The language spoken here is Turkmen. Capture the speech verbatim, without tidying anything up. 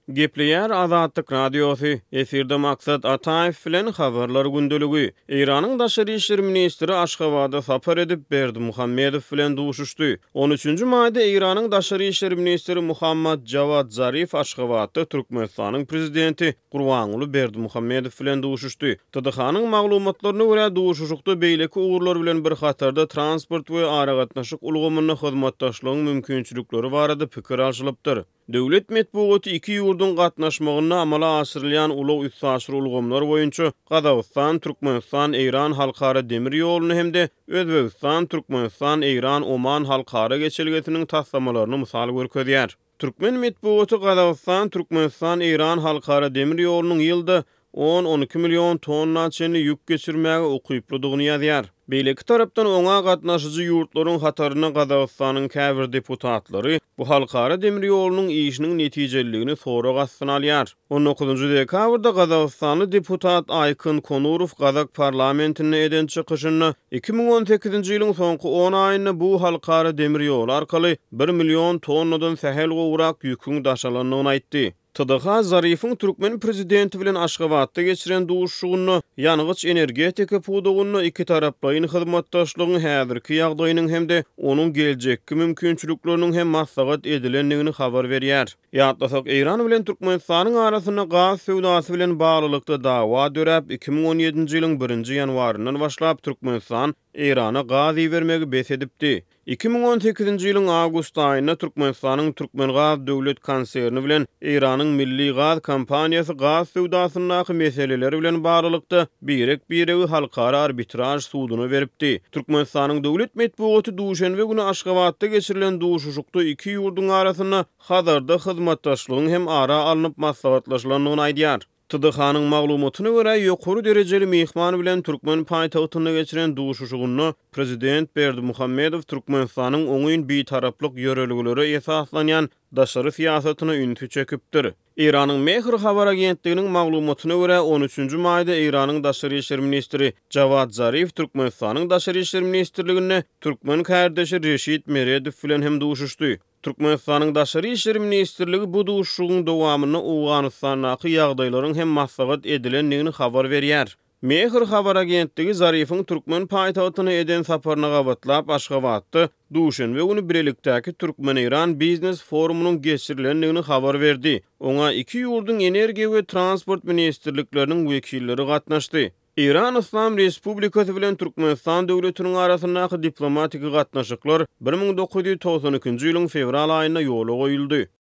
Gepleýär Azatlyk Radiosu. Eferde maksat Ataýew bilen habarlar gündöligi. Iranyň daşary işler ministri Aşgabada sapar edip Berdimuhammedow bilen duşuşdy. on üçünji maýda Iranyň daşary işler ministri Muhammad Jawad Zarif Aşgabada Türkmenistanyň prezidenti Gurbanuly Berdimuhammedow bilen duşuşdy. T D H-nyň maglumatlaryna görä duşuşykda beýleki ugurlar bilen bir hatarda transport we aragatnaşyk ulgamyny hyzmatdaşlygyň mümkinçilikleri barada pikir alşylypdyr. Döwlet medeniýeti iki ýurdun gatnaşmagyna amala aşyrylýan ulug üssaşyr ulgamlar boýunça Gazawystan, Türkmenistan, Eýran halkara demir ýoluny hemde Özbegistan, Türkmenistan, Eýran, Oman halkara geçilgetiniň taslamalaryny mysal görkezýär. Türkmen medeniýeti Gazawystan, Türkmenistan, Eýran halkara demir ýolunyň ýylda on on iki milyon tonna çenli yük geçirmäge okyplydygyny ýazýar. Beýleki tarapdan oňa gatnaşyjy ýurtlaryň hataryna Gazawystanyň käbir deputatlary bu halkara demir ýolunyň işiniň netijeligini sorak astyna alýar. on dokuzunji dekabrda Gazawystanyň deputat Aykyn Konurow Gazak parlamentine eden çykyşyny iki ming on sekizinji ýylyň soňky on aýyna bu halkara demir ýol arkaly bir milyon tonnadan sähel gowrak ýüküň daşalanyny aýtdy. T D H Zarif'in Türkmen prezidenti bilen Aşgabatda geçiren duşugyny, ýanygyç energetika pudugyny iki taraplaryň hyzmatdaşlygyny häzirki ýagdaýynyň hemde onuň geljekki mümkinçilikleriniň hem maslahat edilendigini habar berýär. Ýatlasak Eýran bilen Türkmenistanyň arasyna gaz sowdasy bilen baglylykda dawa dörep iki ming on ýedinji ýylyň birinji ýanwaryndan başlap Türkmenistan Eýrana gaz iýermegi bes edipdi. iki ming on sekizinji ýylyň awgust aýynda Türkmenistanyň Türkmengaz döwlet konserni bilen Eýranyň Milli Gaz kompaniýasy gaz sowdasynyň meseleleri bilen baglylykda birek biregi halkara arbitraj suduny beripdi. Türkmenistanyň döwlet medeniýeti duşenbe güni Aşgabatda geçirilen duşuşykda iki ýurdun arasyna hazarda hyzmatdaşlygyň hem ara alınıp maslahatlaşylanyny aýdýar. T D H-nyň maglumatyna görä ýokary derejeli mehman bilen Türkmen paýtagtyna geçiren duşuşugyny prezident Berdimuhammedow Türkmenistanyň oňyn bir taraplyk ýöreligleri esaslanýan daşary siýasatyna üntü çekipdir. Iranyň Mehr habar agentliginiň maglumatyna görä on üçünji maýda Iranyň daşary işler ministri Jawad Zarif Türkmenistanyň daşary işler ministrligine türkmen kardeşi Reşit Meredow bilen hem duşuşdy. Türkmenistanyň daşary işler ministrligi bu duşuşugyň dowamyny Owganystandaky ýagdaýlaryň hem maslahat edilendigini habar berýär. Mehr habar agentligi Zarif'in Türkmen paýtagtyna eden saparyna gabatlap Aşgabatda duşenbe güni birelikdäki Türkmen-Eýran biznes forumunyň geçirilendigini habar berdi. Oňa iki ýurdun energiýa we transport ministrlikleriniň wekilleri gatnaşdy. Eýran Islam Respublikasy bilen Türkmenistan döwletiniň arasyndaky diplomatik gatnaşyklar bir ming dokuz ýüz togson ikinji ýylyň fevral aýynda ýola goýuldy.